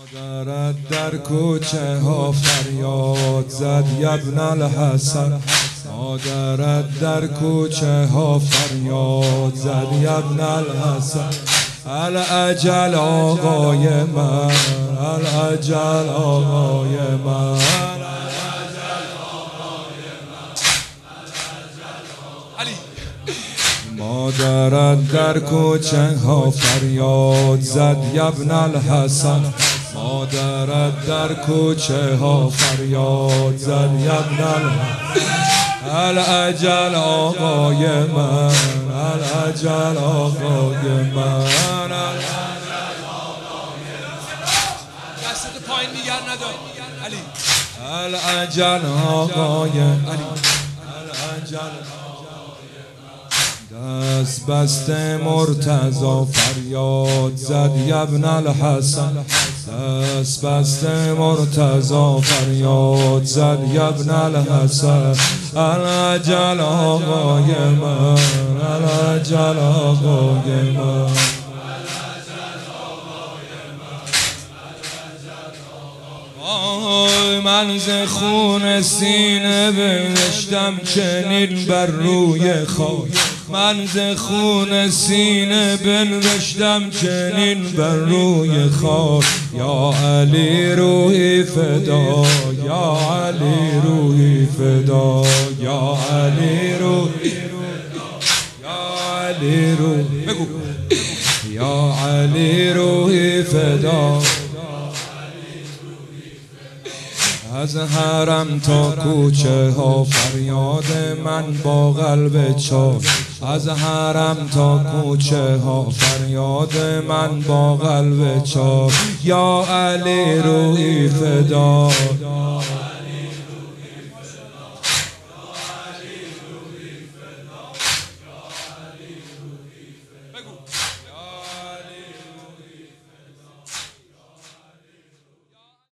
مادرت در کوچه ها فریاد زد ابن الحسن. مادرت در کوچه ها فریاد زد ابن الحسن. الاجل آقای من، الاجل آقای من. مادرت در کوچه ها فریاد زد ابن الحسن. مادرت در کوچه ها فریاد زد ابن الحسن. الاجل آقای من، الاجل آقای من. دستت پایین نگه ندار علی. الاجل آقای علی، الاجل دست بسته مرتضی فریاد زد ابن الحسن. دست بسته مرتضی فریاد زد ابن الحسن. الاجل آقای من، الاجل آقای من. من ز خون سینه بنوشتم چنین بر روی خاک. من ز خون سینه بنوشتم چنین بر روی خاک. یا علی روحی فدا، یا علی روحی فدا، یا علی روحی، یا علی روحی، بگو یا علی روحی فدا. از حرم تا کوچه ها فریاد من با قلب چاک. از حرم تا کوچه ها فریاد من با قلب چاک. یا علی روحی فدا.